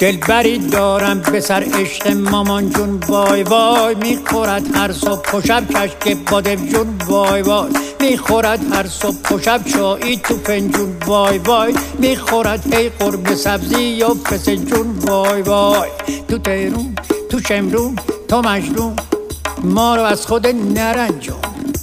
دلبری دارم به سر عشق مامان جون وای وای، میخورد هر صبح و شب کشک بادم جون وای وای، میخورد هر صبح و شب چایی تو فنجون وای وای، میخورد هی قرمه سبزی و فسنجون وای وای. تو تهرون تو شمرون تو مجنون، ما رو از خود نرنجون.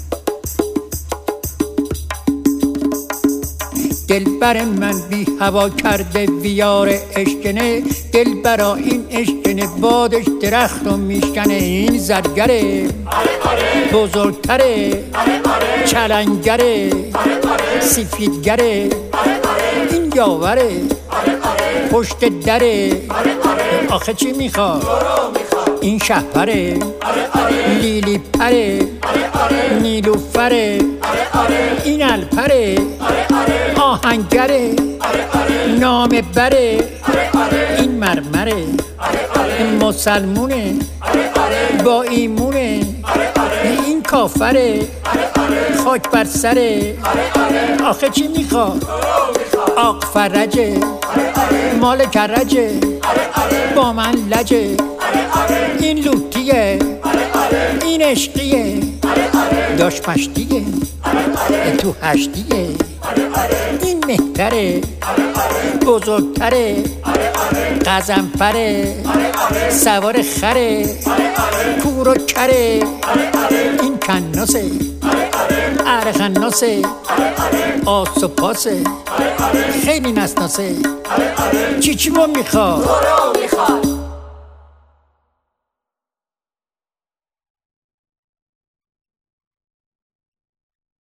دلبر من بی هوا کرده ویار اشکنه، دلبرا این اشکنه بادش درخت و میشکنه. این زرگره بزرگتره، چلنگره سفیدگره، این یاوره پشت دره. آخه چی میخواد این شهپره؟ لیلی پره نیلوفره، این الپره آهنگره نامه بره، این مرمره مسلمونه با ایمونه، این کافره خاک بر سره. آخه چی میخواد آق فرجه مال کرجه با من لجه، این لوتیه این عشقیه داشت مشتیه تو هشتیه، این مهتره بزرگتره قزنفره سوار خره کور و کره، این کناسه ارخناسه آس و پاسه خیلی نسناسه. چی با میخواد